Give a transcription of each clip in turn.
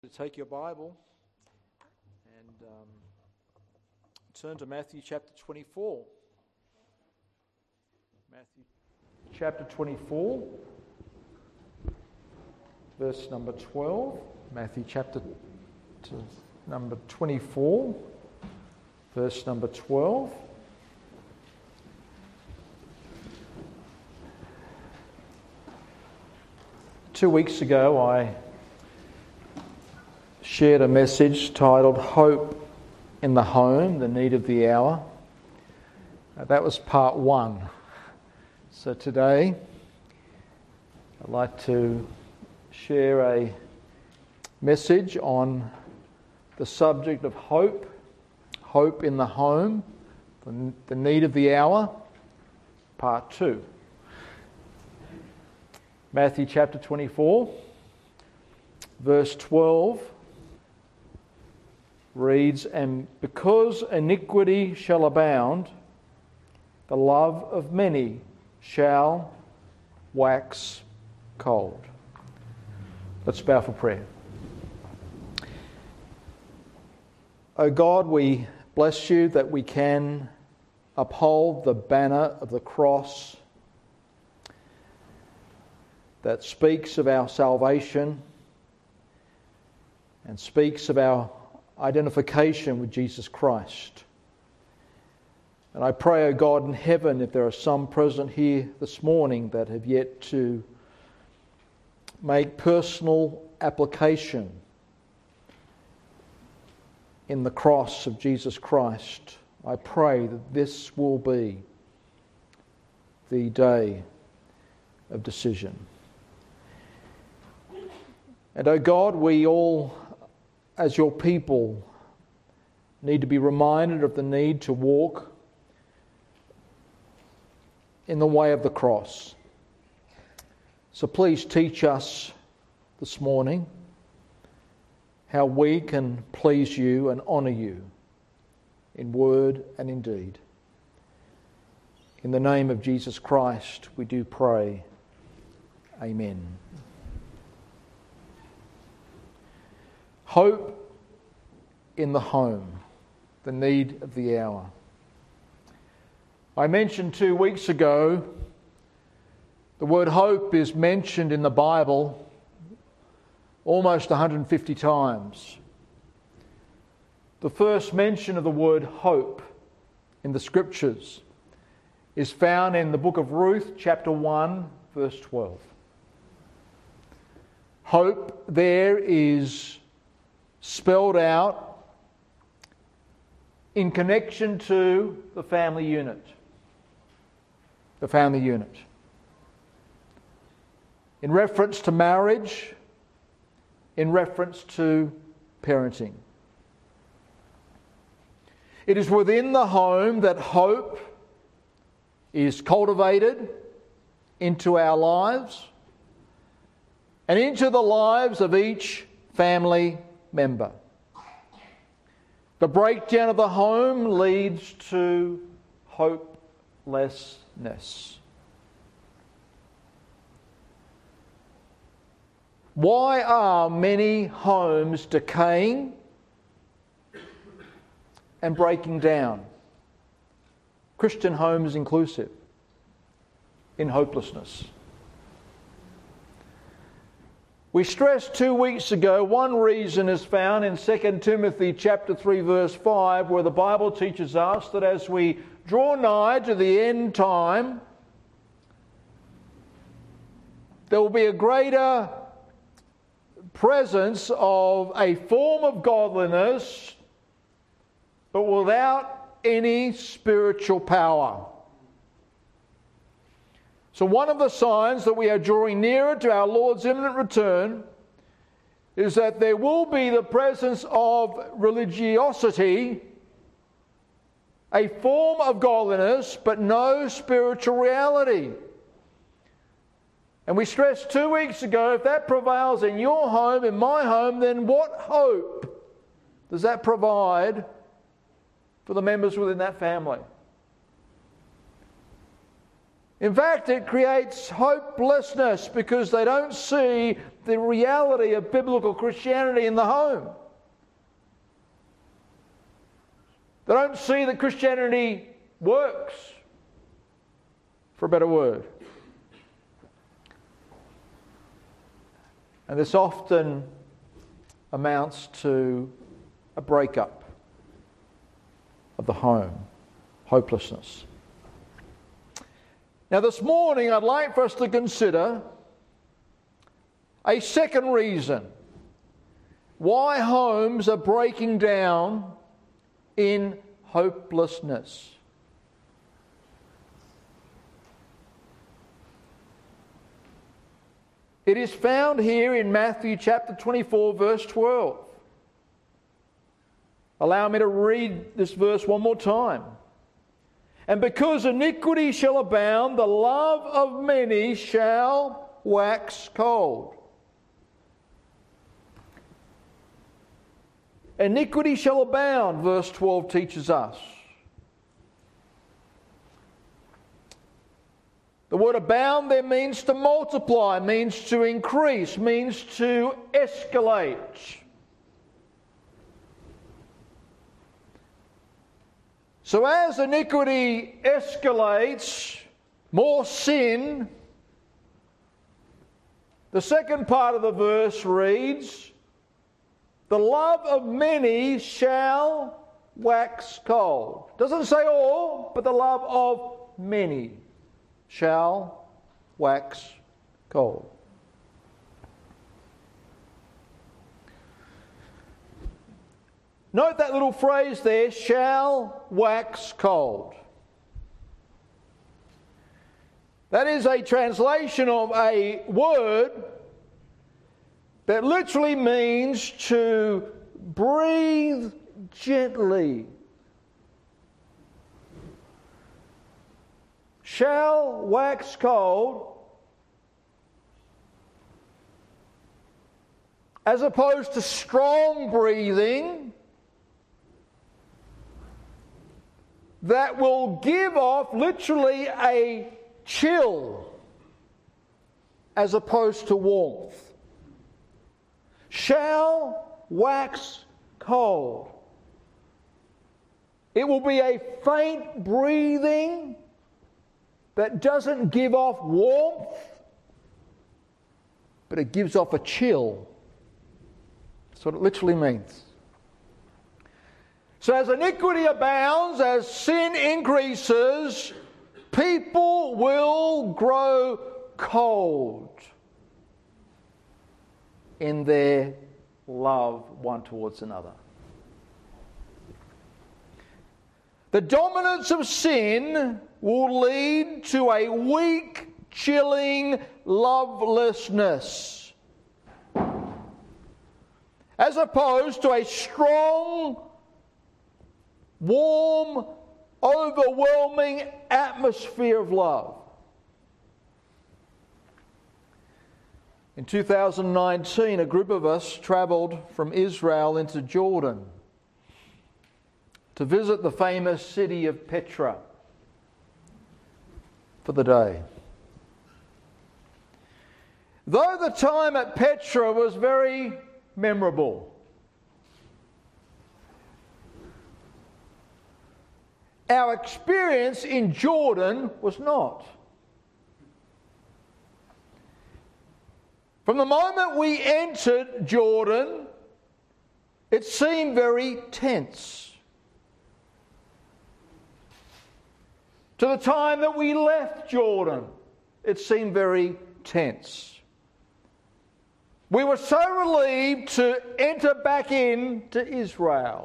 To take your Bible and turn to Matthew chapter 24. Matthew chapter 24, verse number 12. Matthew chapter number 24, verse number 12. Two weeks ago, I shared a message titled Hope in the Home, the Need of the Hour. That was part one. So today I'd like to share a message on the subject of hope, hope in the home, the need of the hour, part two. Matthew chapter 24, verse 12. Reads, "And because iniquity shall abound, the love of many shall wax cold." Let's bow for prayer. O God, we bless you that we can uphold the banner of the cross that speaks of our salvation and speaks of our identification with Jesus Christ. And I pray, O God in heaven, if there are some present here this morning that have yet to make personal application in the cross of Jesus Christ, I pray that this will be the day of decision. And O God, we all, as your people, need to be reminded of the need to walk in the way of the cross. So please teach us this morning how we can please you and honour you in word and in deed. In the name of Jesus Christ we do pray. Amen. Hope in the home, the need of the hour. I mentioned 2 weeks ago, the word hope is mentioned in the Bible almost 150 times. The first mention of the word hope in the Scriptures is found in the book of Ruth, chapter 1, verse 12. Hope there is spelled out in connection to the family unit. The family unit. In reference to marriage, in reference to parenting. It is within the home that hope is cultivated into our lives and into the lives of each family member. The breakdown of the home leads to hopelessness. Why are many homes decaying and breaking down? Christian homes inclusive, in hopelessness. We stressed 2 weeks ago one reason is found in 2 Timothy chapter 3 verse 5, where the Bible teaches us that as we draw nigh to the end time, there will be a greater presence of a form of godliness, but without any spiritual power. So one of the signs that we are drawing nearer to our Lord's imminent return is that there will be the presence of religiosity, a form of godliness, but no spiritual reality. And we stressed 2 weeks ago, if that prevails in your home, in my home, then what hope does that provide for the members within that family? In fact, it creates hopelessness because they don't see the reality of biblical Christianity in the home. They don't see that Christianity works, for a better word. And this often amounts to a breakup of the home, hopelessness. Now this morning I'd like for us to consider a second reason why homes are breaking down in hopelessness. It is found here in Matthew chapter 24, verse 12. Allow me to read this verse one more time. And because iniquity shall abound, the love of many shall wax cold. Iniquity shall abound, verse 12 teaches us. The word abound there means to multiply, means to increase, means to escalate. So as iniquity escalates, more sin, the second part of the verse reads, the love of many shall wax cold. Doesn't say all, but the love of many shall wax cold. Note that little phrase there, shall wax cold. That is a translation of a word that literally means to breathe gently. Shall wax cold, as opposed to strong breathing that will give off literally a chill as opposed to warmth. Shall wax cold. It will be a faint breathing that doesn't give off warmth, but it gives off a chill. That's what it literally means. So as iniquity abounds, as sin increases, people will grow cold in their love one towards another. The dominance of sin will lead to a weak, chilling lovelessness, as opposed to a strong, warm, overwhelming atmosphere of love. In 2019, a group of us travelled from Israel into Jordan to visit the famous city of Petra for the day. Though the time at Petra was very memorable, our experience in Jordan was not. From the moment we entered Jordan, it seemed very tense. To the time that we left Jordan, it seemed very tense. We were so relieved to enter back into Israel.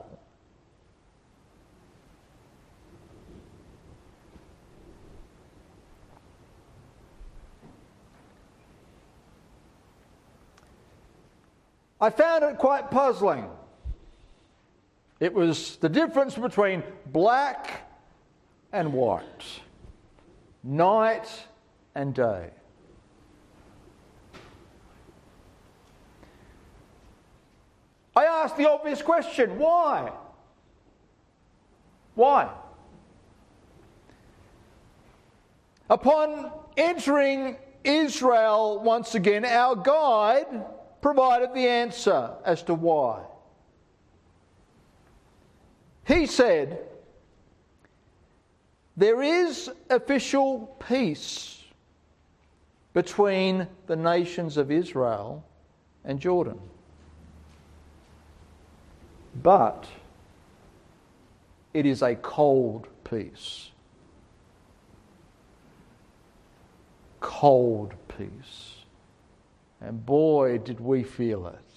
I found it quite puzzling. It was the difference between black and white, night and day. I asked the obvious question, why? Why? Upon entering Israel once again, our guide provided the answer as to why. He said, there is official peace between the nations of Israel and Jordan. But it is a cold peace. Cold peace. And boy, did we feel it.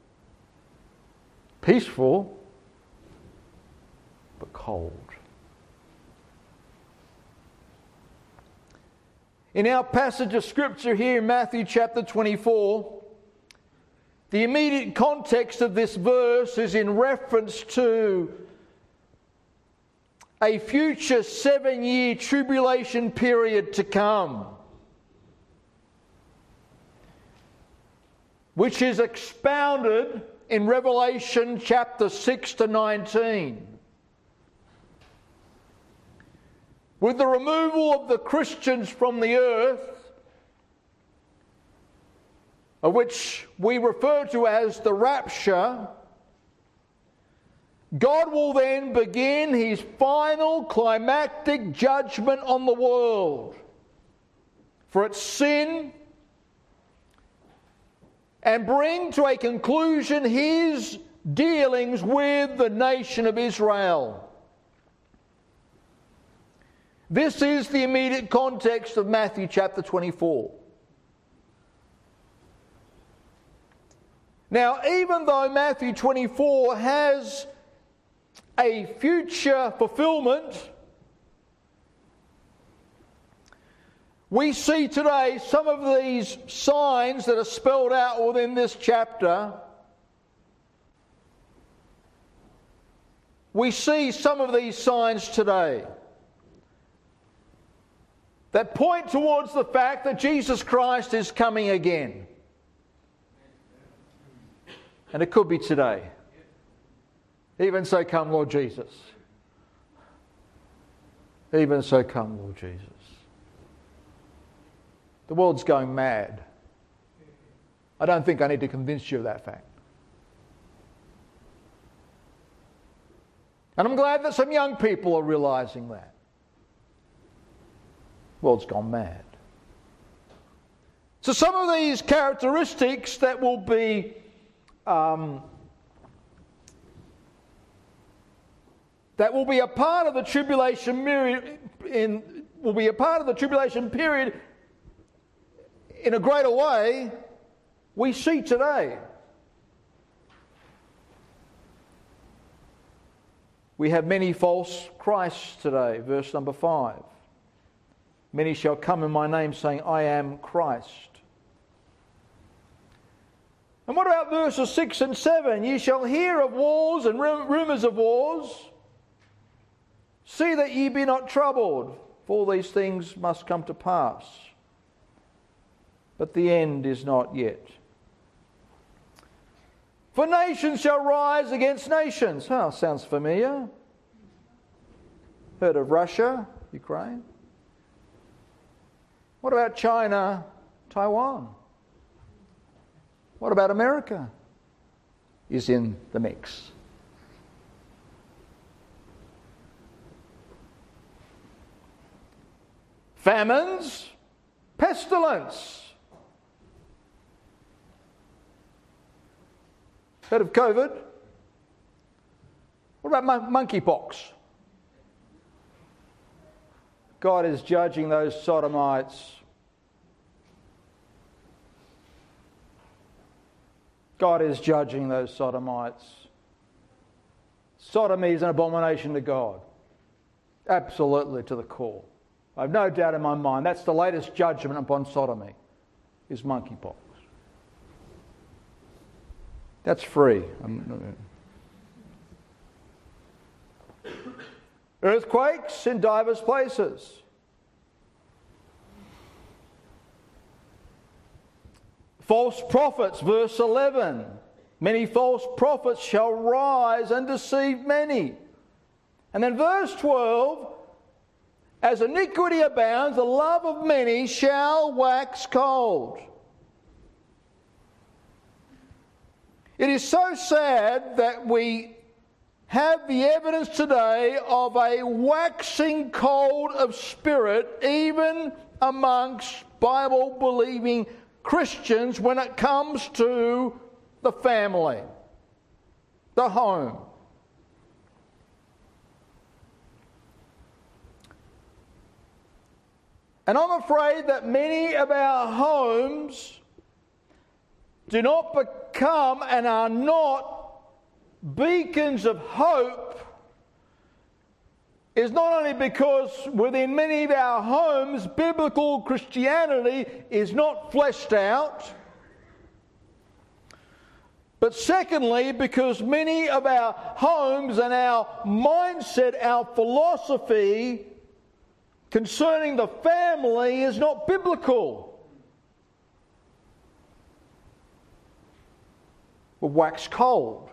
Peaceful, but cold. In our passage of Scripture here in Matthew chapter 24, the immediate context of this verse is in reference to a future 7-year tribulation period to come, which is expounded in Revelation chapter 6 to 19. With the removal of the Christians from the earth, which we refer to as the rapture, God will then begin his final climactic judgment on the world for its sin and bring to a conclusion his dealings with the nation of Israel. This is the immediate context of Matthew chapter 24. Now, even though Matthew 24 has a future fulfillment, we see today some of these signs that are spelled out within this chapter. We see some of these signs today that point towards the fact that Jesus Christ is coming again. And it could be today. Even so come, Lord Jesus. Even so come, Lord Jesus. The world's going mad. I don't think I need to convince you of that fact. And I'm glad that some young people are realising that. The world's gone mad. So some of these characteristics that will be a part of the tribulation period in a greater way we see today. We have many false Christs today, verse number 5. Many shall come in my name saying, I am Christ. And what about verses 6 and 7? Ye shall hear of wars and rumours of wars. See that ye be not troubled, for all these things must come to pass. But the end is not yet. For nations shall rise against nations. Oh, sounds familiar. Heard of Russia, Ukraine? What about China, Taiwan? What about America? Is in the mix. Famines, pestilence. Heard of COVID? What about monkeypox? God is judging those sodomites. God is judging those sodomites. Sodomy is an abomination to God. Absolutely to the core. I have no doubt in my mind that's the latest judgment upon sodomy, is monkeypox. That's free. Earthquakes in divers places. False prophets, verse 11. Many false prophets shall rise and deceive many. And then verse 12, as iniquity abounds, the love of many shall wax cold. It is so sad that we have the evidence today of a waxing cold of spirit even amongst Bible-believing Christians when it comes to the family, the home. And I'm afraid that many of our homes do not become and are not beacons of hope is not only because within many of our homes biblical Christianity is not fleshed out, but secondly because many of our homes and our mindset, our philosophy concerning the family is not biblical. We're wax cold.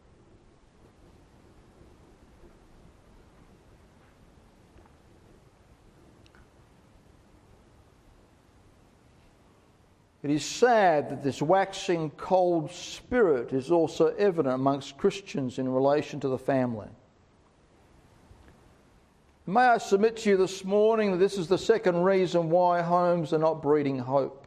It is sad that this waxing cold spirit is also evident amongst Christians in relation to the family. May I submit to you this morning that this is the second reason why homes are not breeding hope.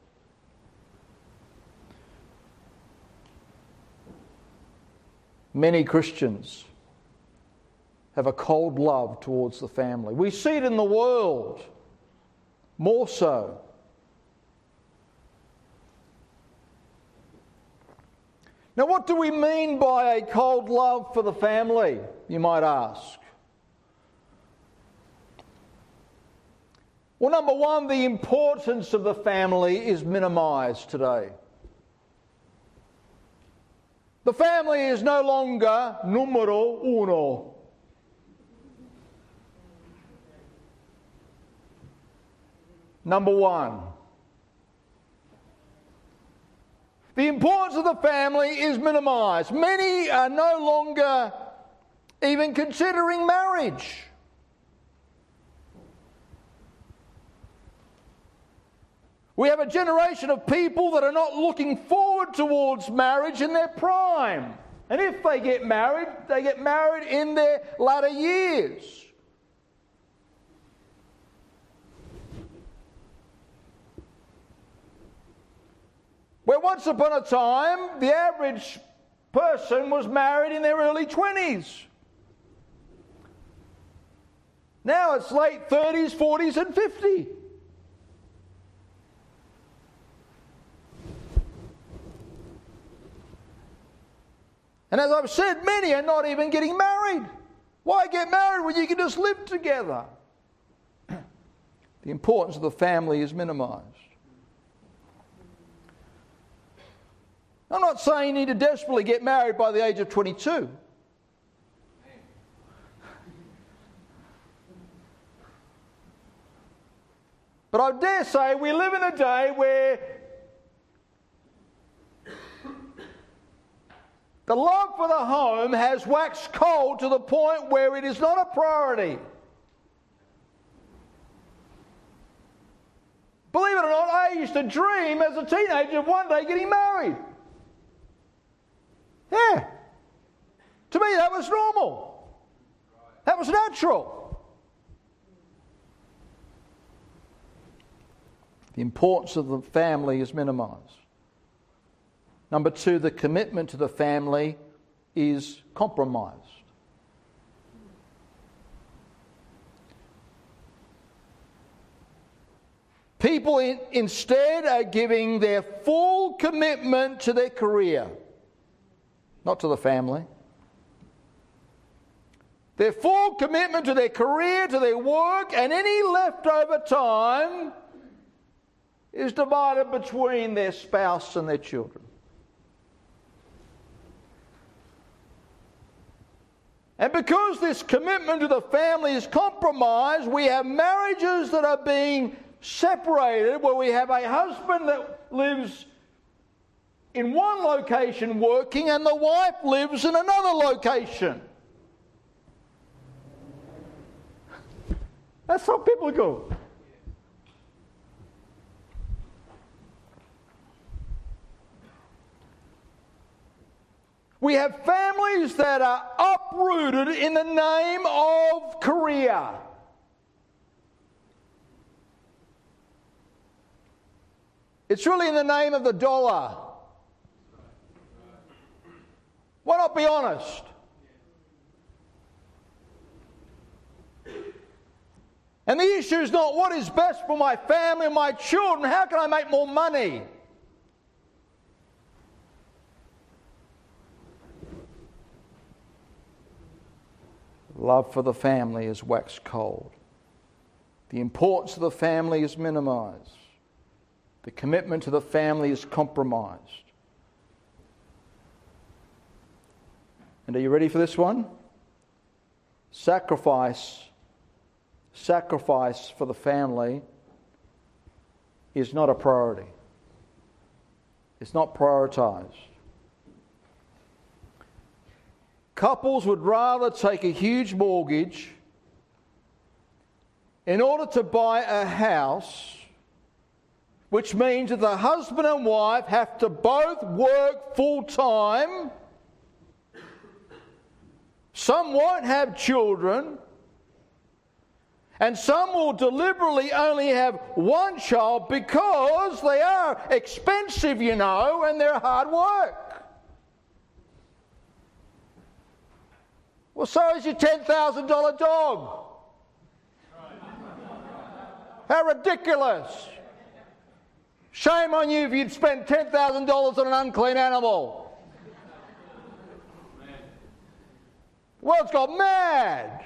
Many Christians have a cold love towards the family. We see it in the world, more so. Now, what do we mean by a cold love for the family, you might ask? Well, number one, the importance of the family is minimised today. The family is no longer numero uno. Number one. The importance of the family is minimised. Many are no longer even considering marriage. We have a generation of people that are not looking forward towards marriage in their prime. And if they get married in their latter years. Where once upon a time, the average person was married in their early 20s. Now it's late 30s, 40s and 50. And as I've said, many are not even getting married. Why get married when you can just live together? The importance of the family is minimised. I'm not saying you need to desperately get married by the age of 22. But I dare say we live in a day where the love for the home has waxed cold to the point where it is not a priority. Believe it or not, I used to dream as a teenager of one day getting married. Yeah. To me, that was normal. That was natural. The importance of the family is minimised. Number two, the commitment to the family is compromised. People instead are giving their full commitment to their career, not to the family. Their full commitment to their career, to their work, and any leftover time is divided between their spouse and their children. And because this commitment to the family is compromised, we have marriages that are being separated, where we have a husband that lives in one location working and the wife lives in another location. That's not biblical. We have families that are uprooted in the name of career. It's really in the name of the dollar. Why not be honest? And the issue is not what is best for my family and my children. How can I make more money? Love for the family is waxed cold. The importance of the family is minimized. The commitment to the family is compromised. And are you ready for this one? Sacrifice for the family is not a priority. It's not prioritized. Couples would rather take a huge mortgage in order to buy a house, which means that the husband and wife have to both work full time. Some won't have children, and some will deliberately only have one child because they are expensive, you know, and they're hard work. Well, so is your $10,000 dog. How ridiculous. Shame on you if you'd spent $10,000 on an unclean animal. The world's got mad.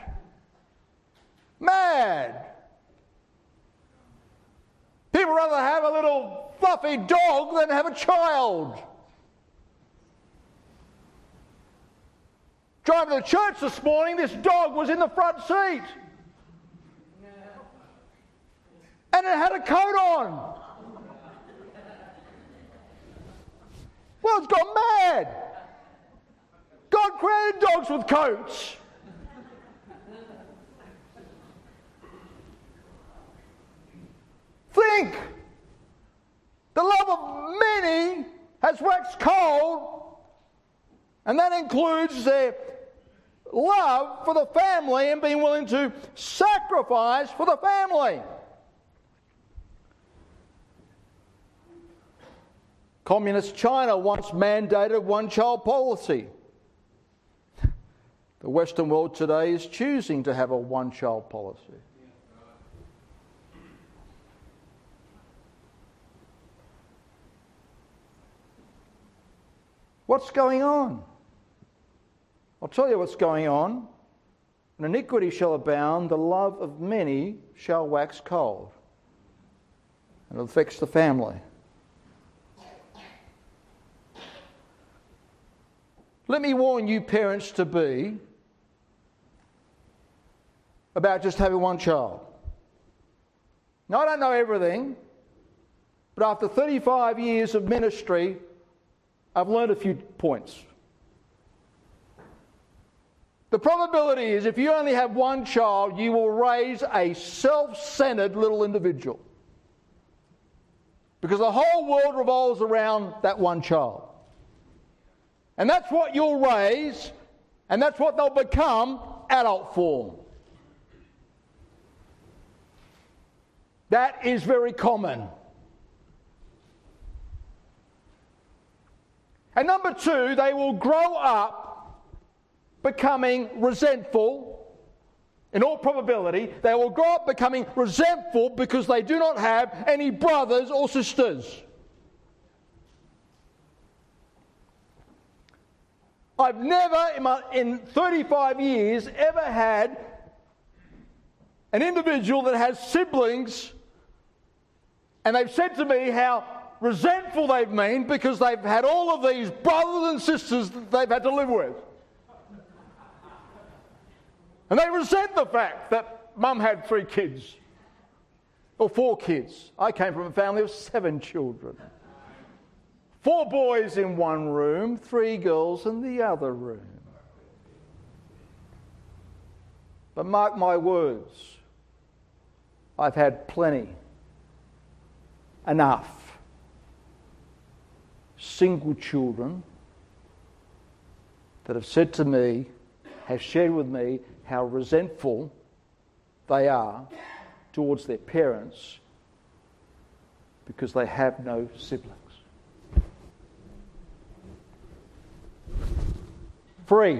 Mad. People rather have a little fluffy dog than have a child. Driving to church this morning, this dog was in the front seat. And it had a coat on. Well, it's gone mad. God created dogs with coats. Think. The love of many has waxed cold, and that includes their love for the family and being willing to sacrifice for the family. Communist China once mandated one-child policy. The Western world today is choosing to have a one-child policy. What's going on? I'll tell you what's going on. When iniquity shall abound, the love of many shall wax cold. And it affects the family. Let me warn you parents to be about just having one child. Now, I don't know everything, but after 35 years of ministry, I've learned a few points. The probability is if you only have one child, you will raise a self-centered little individual. Because the whole world revolves around that one child. And that's what you'll raise, and that's what they'll become, adult form. That is very common. And number two, they will grow up becoming resentful. In all probability, they will grow up becoming resentful because they do not have any brothers or sisters. I've never, in 35 years, ever had an individual that has siblings and they've said to me how resentful they've been because they've had all of these brothers and sisters that they've had to live with. And they resent the fact that mum had 3 kids or 4 kids. I came from a family of 7 children. 4 boys in one room, 3 girls in the other room. But mark my words, I've had plenty, enough, single children that have said to me, have shared with me how resentful they are towards their parents because they have no siblings. Free.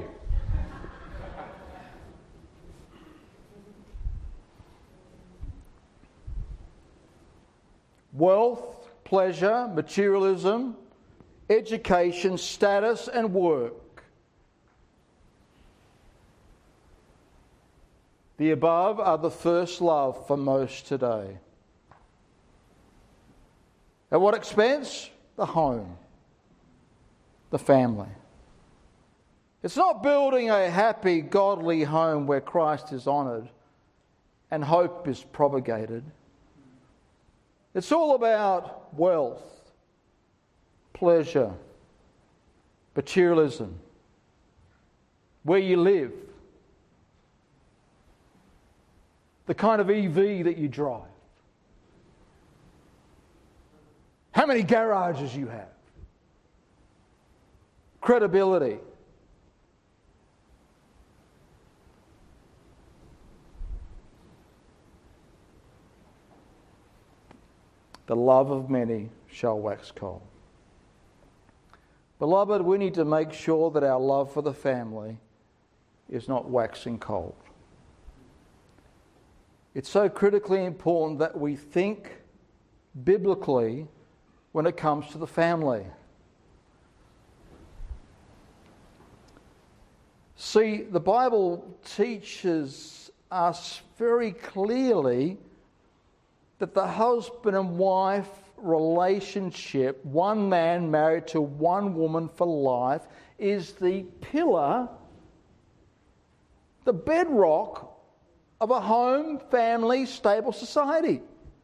Wealth, pleasure, materialism, education, status, and work. The above are the first love for most today. At what expense? The home, the family. It's not building a happy, godly home where Christ is honoured and hope is propagated. It's all about wealth, pleasure, materialism, where you live, the kind of EV that you drive, how many garages you have, credibility. The love of many shall wax cold. Beloved, we need to make sure that our love for the family is not waxing cold. It's so critically important that we think biblically when it comes to the family. See, the Bible teaches us very clearly that the husband and wife relationship, one man married to one woman for life, is the pillar, the bedrock of a home, family, stable society.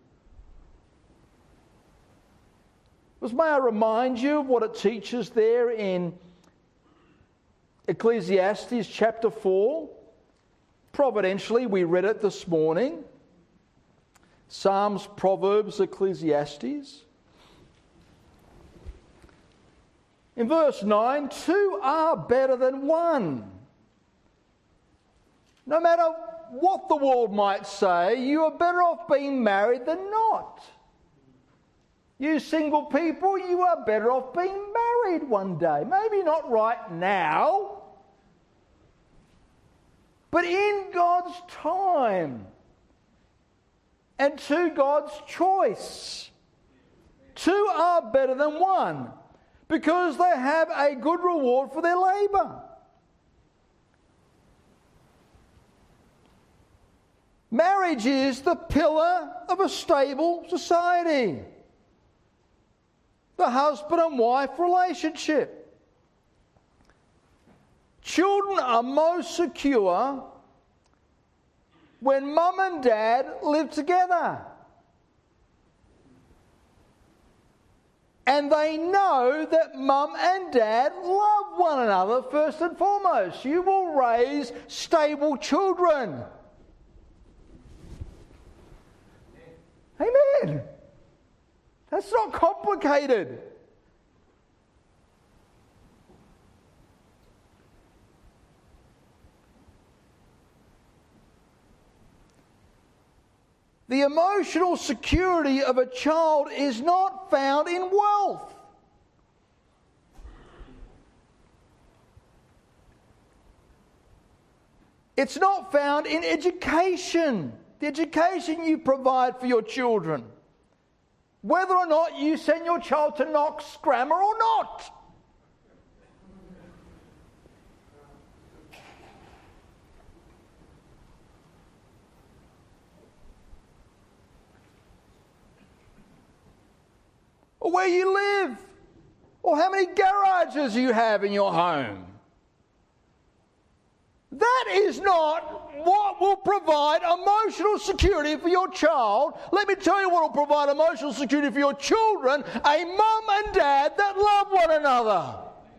May I remind you of what it teaches there in Ecclesiastes chapter 4? Providentially, we read it this morning. Psalms, Proverbs, Ecclesiastes. In verse 9, two are better than one. No matter what the world might say, you are better off being married than not. You single people, you are better off being married one day. Maybe not right now, but in God's time. And to God's choice. Two are better than one because they have a good reward for their labour. Marriage is the pillar of a stable society. The husband and wife relationship. Children are most secure when mum and dad live together. And they know that mum and dad love one another first and foremost. You will raise stable children. Amen. That's not complicated. The emotional security of a child is not found in wealth. It's not found in education, the education you provide for your children. Whether or not you send your child to Knox Grammar or not. Or where you live, or how many garages you have in your home. That is not what will provide emotional security for your child. Let me tell you what will provide emotional security for your children: a mum and dad that love one another.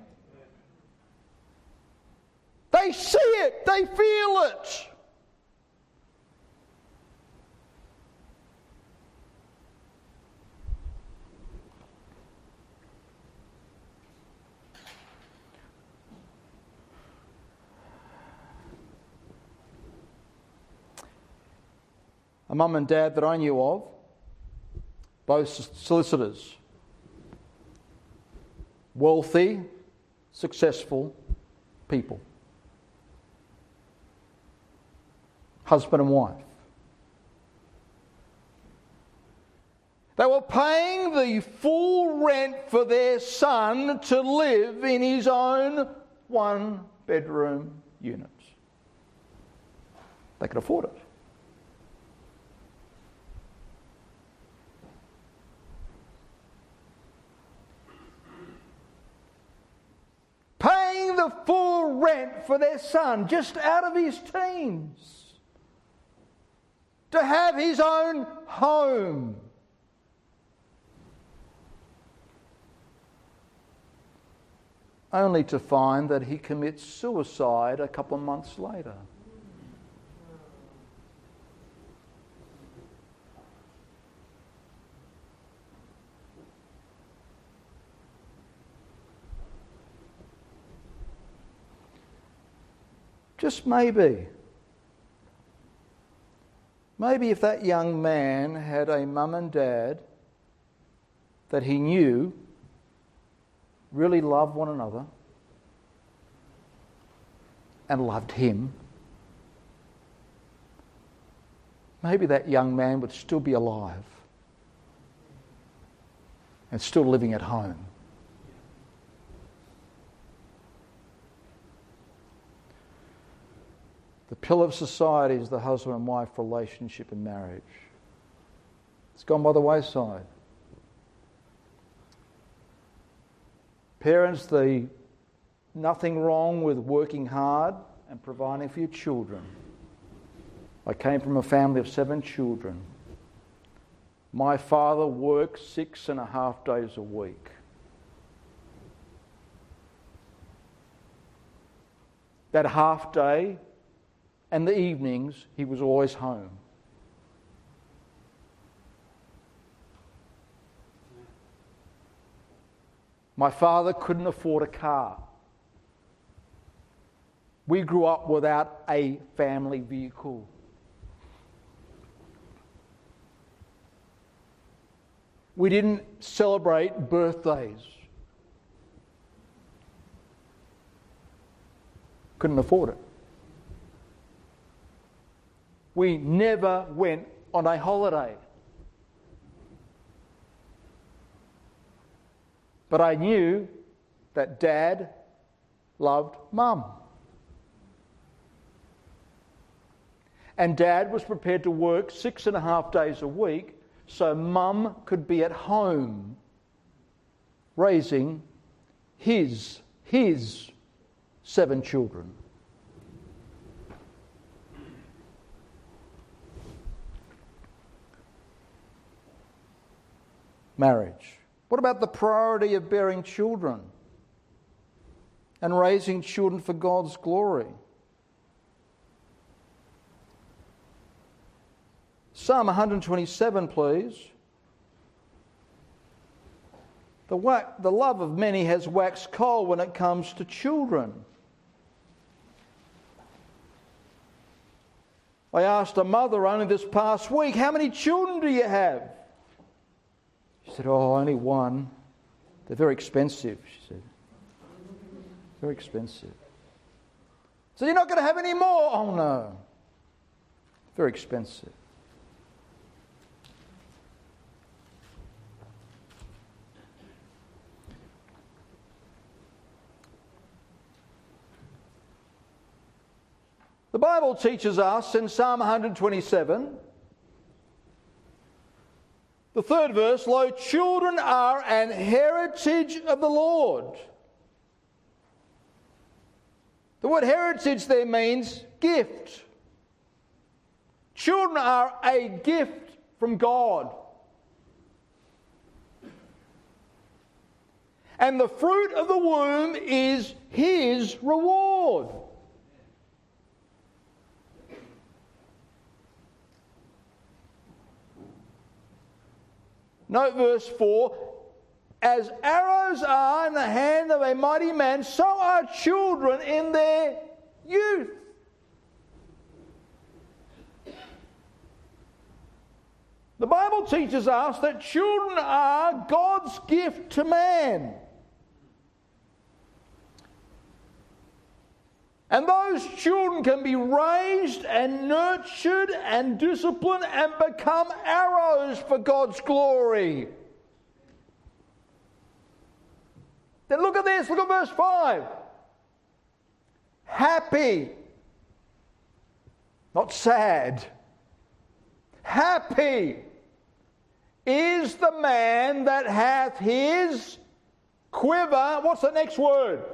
They see it, they feel it. a mum and dad that I knew of, both solicitors, wealthy, successful people, husband and wife. They were paying the full rent for their son to live in his own one-bedroom unit. They could afford it. Paying the full rent for their son, just out of his teens, to have his own home. Only to find that he commits suicide a couple of months later. Just maybe if that young man had a mum and dad that he knew really loved one another and loved him, maybe that young man would still be alive and still living at home. The pillar of society is the husband and wife relationship and marriage. It's gone by the wayside. Parents, there's nothing wrong with working hard and providing for your children. I came from a family of 7 children. My father worked 6.5 days a week. That half day and the evenings, he was always home. My father couldn't afford a car. We grew up without a family vehicle. We didn't celebrate birthdays. Couldn't afford it. We never went on a holiday. But I knew that Dad loved Mum. And Dad was prepared to work 6.5 days a week so Mum could be at home raising his 7 children. Marriage. What about the priority of bearing children and raising children for God's glory? Psalm 127, please. The love of many has waxed cold when it comes to children. I asked a mother only this past week, how many children do you have? She said, only one. They're very expensive, she said. Very expensive. So you're not going to have any more? Oh, no. Very expensive. The Bible teaches us in Psalm 127, the 3rd verse, lo, children are an heritage of the Lord. The word heritage there means gift. Children are a gift from God. And the fruit of the womb is His reward. Note verse 4, as arrows are in the hand of a mighty man, so are children in their youth. The Bible teaches us that children are God's gift to man. And those children can be raised and nurtured and disciplined and become arrows for God's glory. Then look at this, look at verse 5. Happy, not sad. Happy is the man that hath his quiver. What's the next word?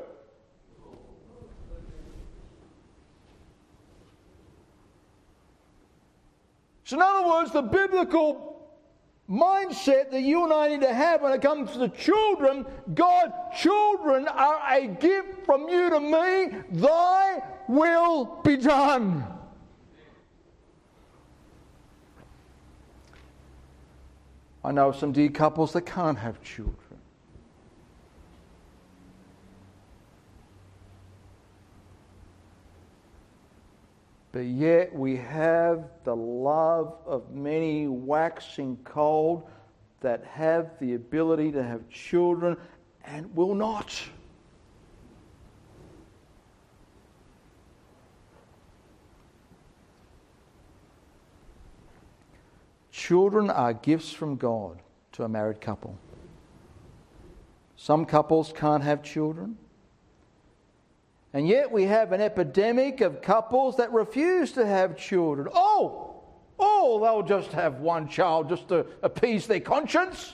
So in other words, the biblical mindset that you and I need to have when it comes to the children, God, children are a gift from you to me. Thy will be done. I know some dear couples that can't have children. But yet we have the love of many waxing cold that have the ability to have children and will not. Children are gifts from God to a married couple. Some couples can't have children. And yet we have an epidemic of couples that refuse to have children. They'll just have one child just to appease their conscience.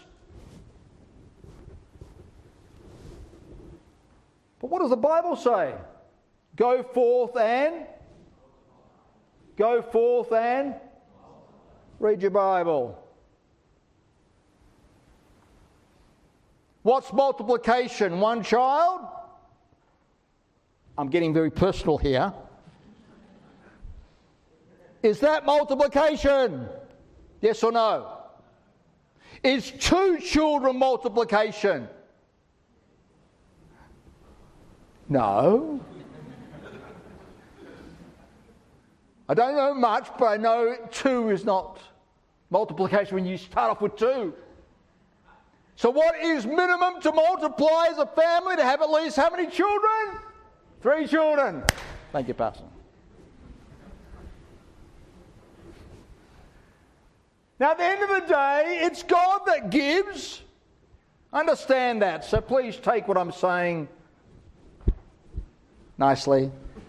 But what does the Bible say? Go forth and read your Bible. What's multiplication? One child? I'm getting very personal here. Is that multiplication? Yes or no? Is 2 children multiplication? No. I don't know much, but I know 2 is not multiplication when you start off with 2. So what is minimum to multiply as a family to have at least how many children? 3 children. Thank you, Pastor. Now, at the end of the day, it's God that gives. Understand that. So please take what I'm saying nicely.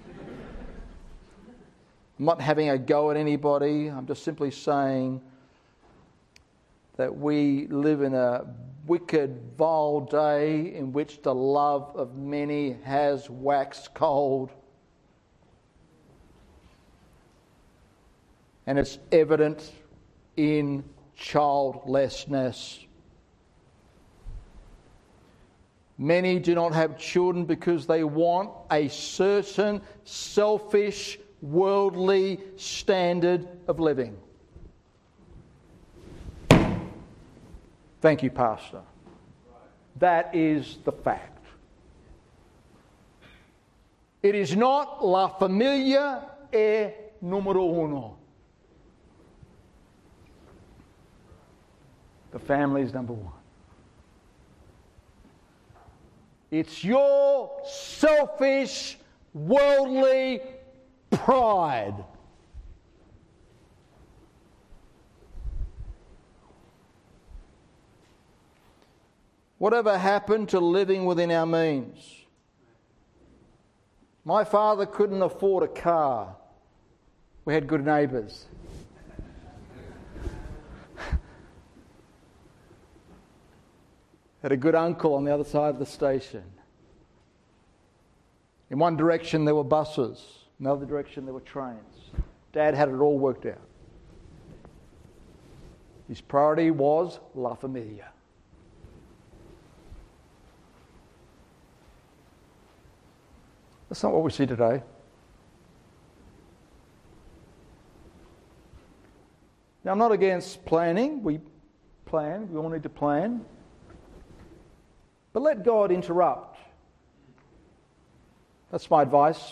I'm not having a go at anybody. I'm just simply saying that we live in a wicked, vile day in which the love of many has waxed cold. And it's evident in childlessness. Many do not have children because they want a certain selfish, worldly standard of living. Thank you, Pastor. That is the fact. It is not la familia è numero uno. The family is number 1. It's your selfish, worldly pride. Whatever happened to living within our means? My father couldn't afford a car. We had good neighbours. Had a good uncle on the other side of the station. In one direction there were buses, in the other direction there were trains. Dad had it all worked out. His priority was La Familia. That's not what we see today. Now, I'm not against planning. We plan. We all need to plan. But let God interrupt. That's my advice.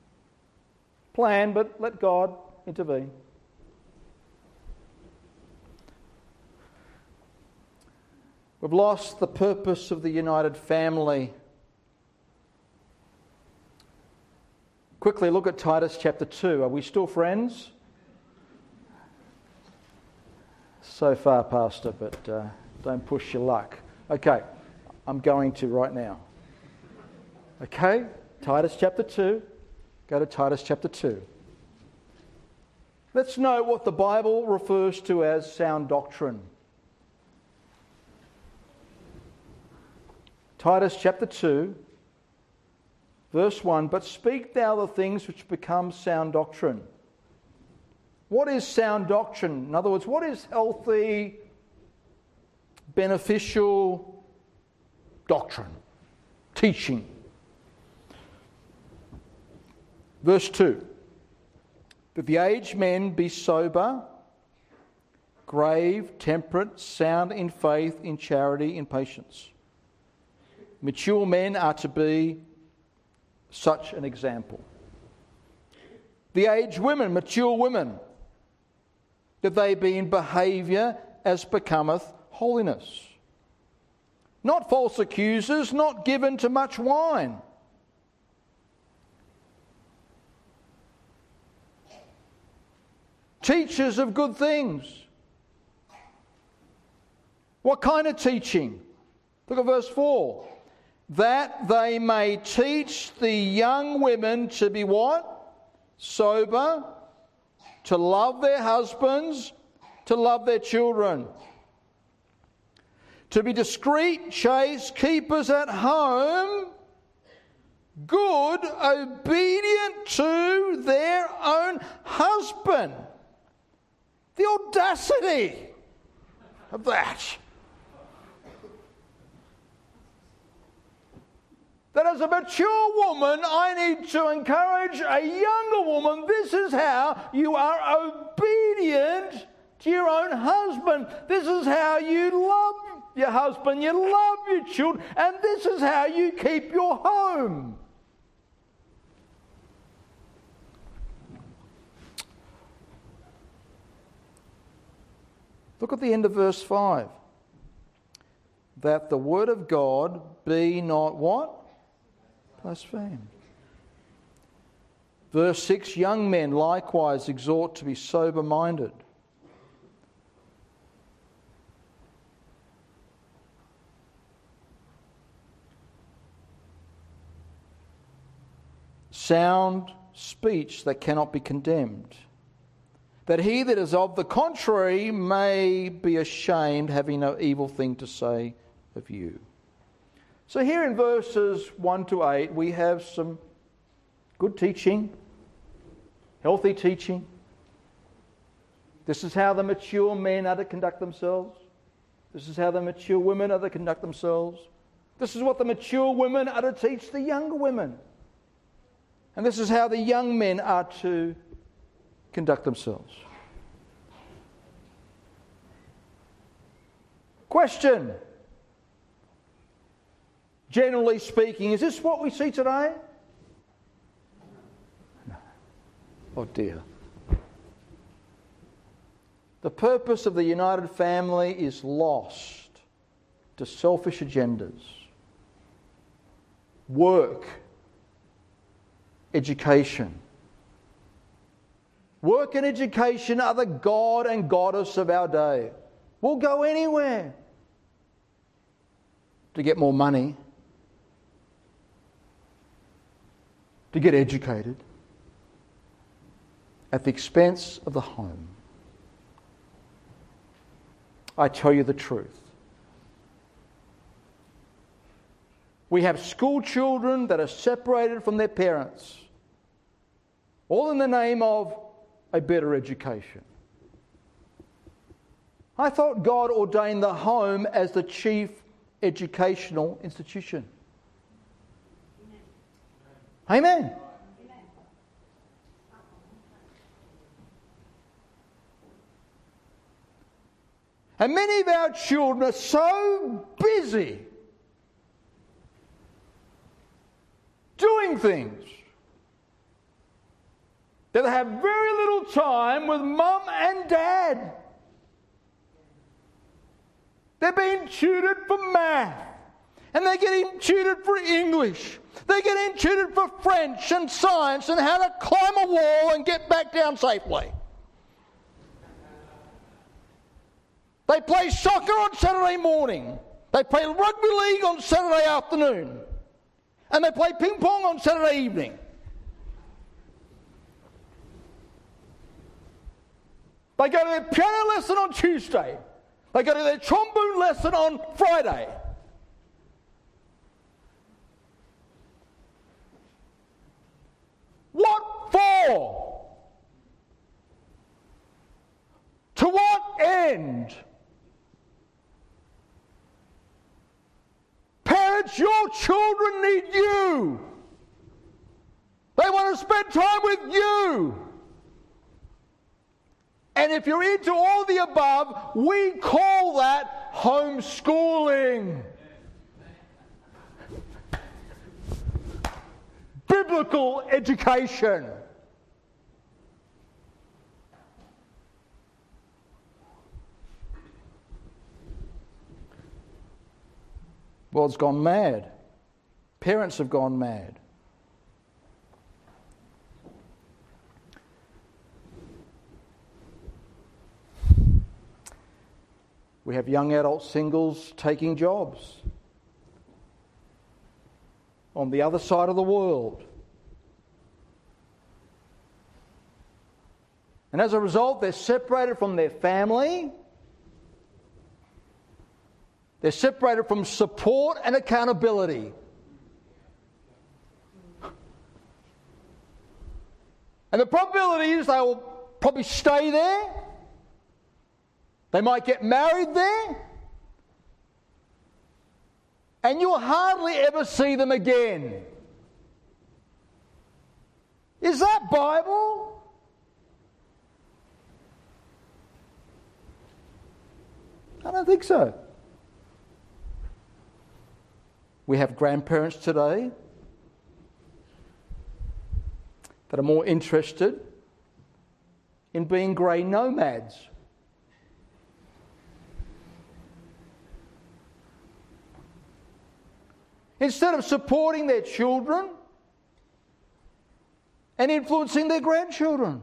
Plan, but let God intervene. We've lost the purpose of the united family. Quickly look at Titus chapter 2. Are we still friends? So far, Pastor, but don't push your luck. Okay, I'm going to right now. Okay, Titus chapter 2. Go to Titus chapter 2. Let's note what the Bible refers to as sound doctrine. Titus chapter 2, verse 1, "But speak thou the things which become sound doctrine." What is sound doctrine? In other words, what is healthy, beneficial doctrine, teaching? Verse 2, "But the aged men be sober, grave, temperate, sound in faith, in charity, in patience. Mature men are to be such an example." The aged women, mature women, that they be in behaviour as becometh holiness. Not false accusers, not given to much wine. Teachers of good things. What kind of teaching? Look at verse 4. "That they may teach the young women to be" what? "Sober, to love their husbands, to love their children, to be discreet, chaste, keepers at home, good, obedient to their own husband." The audacity of that. That as a mature woman, I need to encourage a younger woman. This is how you are obedient to your own husband. This is how you love your husband, you love your children, and this is how you keep your home. Look at the end of verse 5. "That the word of God be not" what? "Blasphemed." Verse 6, "Young men likewise exhort to be sober-minded." Sound speech that cannot be condemned, that he that is of the contrary may be ashamed, having no evil thing to say of you. So here in verses 1 to 8, we have some good teaching, healthy teaching. This is how the mature men are to conduct themselves. This is how the mature women are to conduct themselves. This is what the mature women are to teach the younger women. And this is how the young men are to conduct themselves. Question. Generally speaking, is this what we see today? No. Oh dear. The purpose of the united family is lost to selfish agendas. Work. Education. Work and education are the god and goddess of our day. We'll go anywhere to get more money, to get educated, at the expense of the home. I tell you the truth. We have school children that are separated from their parents, all in the name of a better education. I thought God ordained the home as the chief educational institution. Amen. And many of our children are so busy doing things that they have very little time with mum and dad. They're being tutored for for math. And they're getting tutored for English. They're getting tutored for French and science and how to climb a wall and get back down safely. They play soccer on Saturday morning. They play rugby league on Saturday afternoon. And they play ping pong on Saturday evening. They go to their piano lesson on Tuesday. They go to their trombone lesson on Friday. What for? To what end? Parents, your children need you. They want to spend time with you. And if you're into all the above, we call that homeschooling. Biblical education. World's gone mad. Parents have gone mad. We have young adult singles taking jobs on the other side of the world. And as a result, they're separated from their family. They're separated from support and accountability. And the probability is they will probably stay there. They might get married there. And you'll hardly ever see them again. Is that Bible? I don't think so. We have grandparents today that are more interested in being grey nomads. Instead of supporting their children and influencing their grandchildren.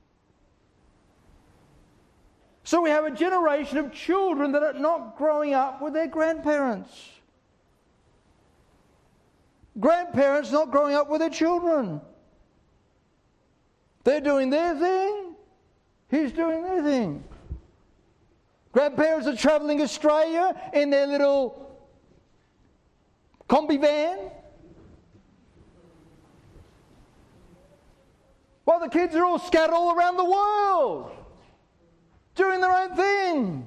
So we have a generation of children that are not growing up with their grandparents. Grandparents not growing up with their children. They're doing their thing. He's doing their thing. Grandparents are travelling Australia in their little combi van, while the kids are all scattered all around the world, doing their own thing.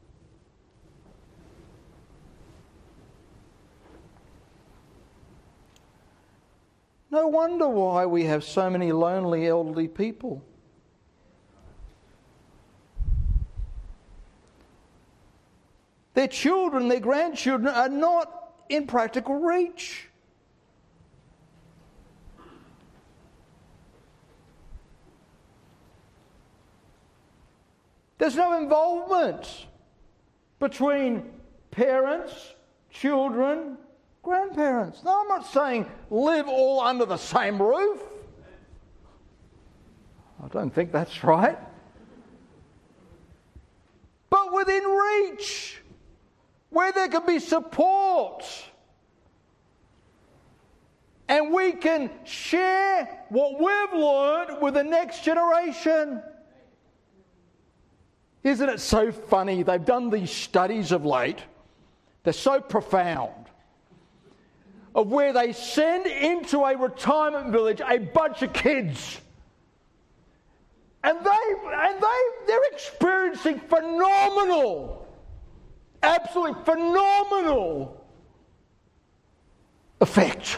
No wonder why we have so many lonely elderly people. Their children, their grandchildren are not in practical reach. There's no involvement between parents, children, grandparents. No, I'm not saying live all under the same roof. I don't think that's right. But within reach, where there can be support, and we can share what we've learned with the next generation. Isn't it so funny? They've done these studies of late. They're so profound. Of where they send into a retirement village a bunch of kids. And they're experiencing phenomenal, absolutely phenomenal effect.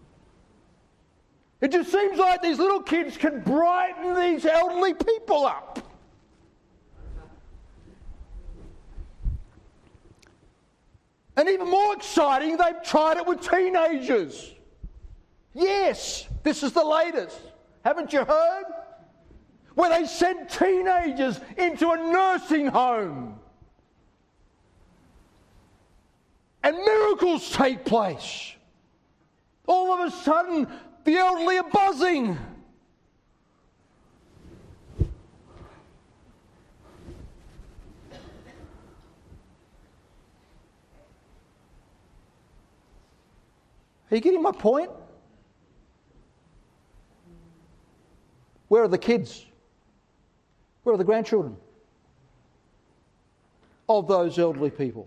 It just seems like these little kids can brighten these elderly people up. And even more exciting, they've tried it with teenagers. Yes, this is the latest. Haven't you heard? Where they send teenagers into a nursing home. and miracles take place. All of a sudden, the elderly are buzzing. Are you getting my point? Where are the kids? Where are the grandchildren of those elderly people?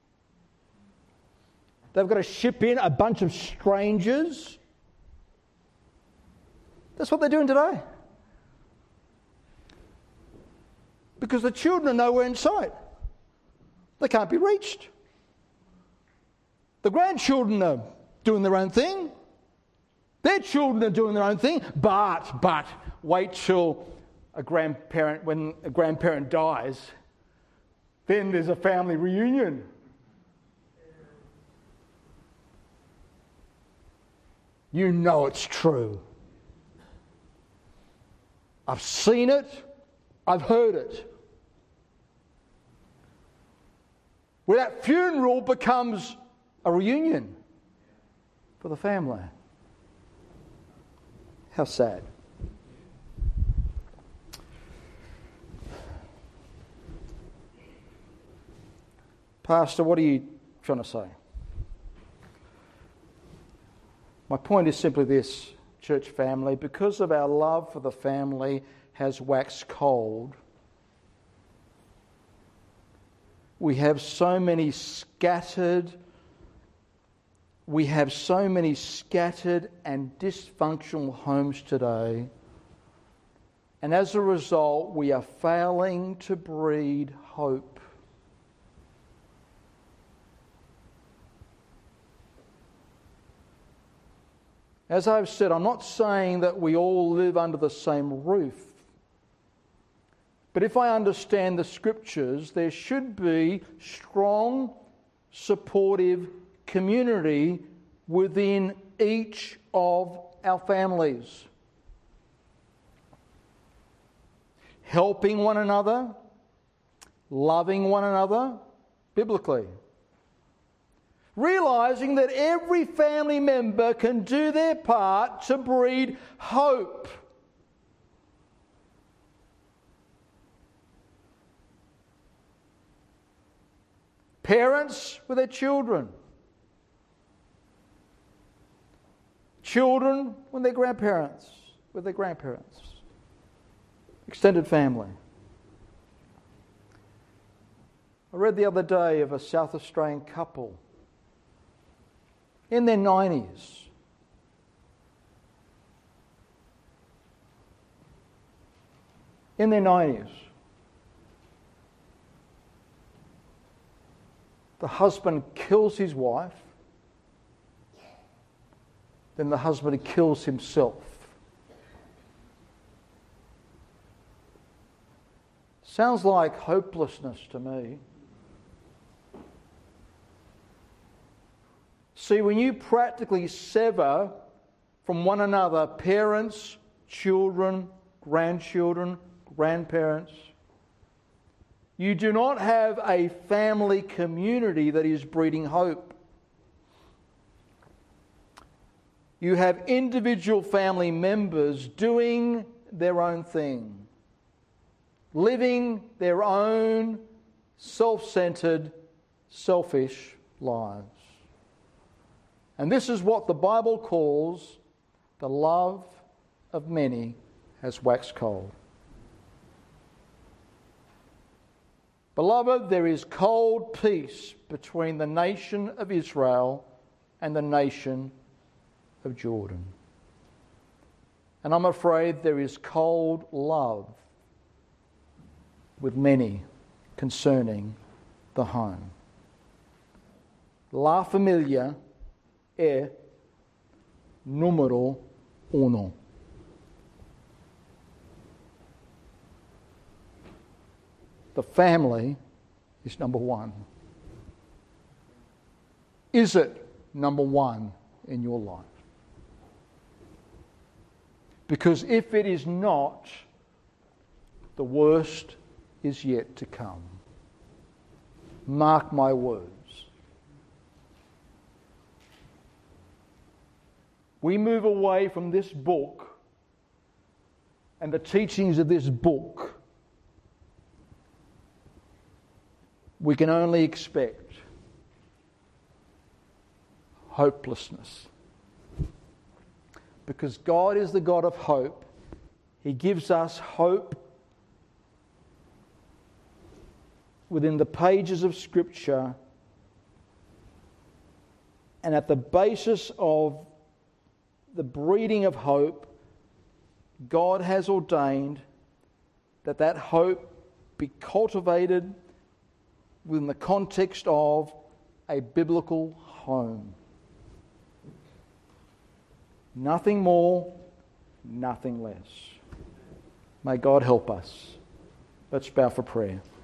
They've got to ship in a bunch of strangers. That's what they're doing today. Because the children are nowhere in sight. They can't be reached. The grandchildren are doing their own thing. Their children are doing their own thing. But wait till when a grandparent dies, then there's a family reunion. You know it's true. I've seen it. I've heard it. Where that funeral becomes a reunion for the family. How sad. Pastor, what are you trying to say? My point is simply this, church family. Because of our love for the family has waxed cold, we have so many scattered and dysfunctional homes today. And as a result, we are failing to breed hope. As I've said, I'm not saying that we all live under the same roof. But if I understand the Scriptures, there should be strong, supportive community within each of our families. Helping one another, loving one another, biblically. Realising that every family member can do their part to breed hope. Parents with their children. Children with their grandparents. Extended family. I read the other day of a South Australian couple in their 90s. The husband kills his wife, then the husband kills himself. Sounds like hopelessness to me. See, when you practically sever from one another, parents, children, grandchildren, grandparents, you do not have a family community that is breeding hope. You have individual family members doing their own thing, living their own self-centered, selfish lives. And this is what the Bible calls the love of many has waxed cold. Beloved, there is cold peace between the nation of Israel and the nation of Jordan. And I'm afraid there is cold love with many concerning the home. La familia è numero uno. The family is number one. Is it number one in your life? Because if it is not, the worst is yet to come. Mark my words. we move away from this book and the teachings of this book, we can only expect hopelessness. Because God is the God of hope. He gives us hope within the pages of Scripture, and at the basis of the breeding of hope, God has ordained that that hope be cultivated within the context of a biblical home. Nothing more, nothing less. May God help us. Let's bow for prayer.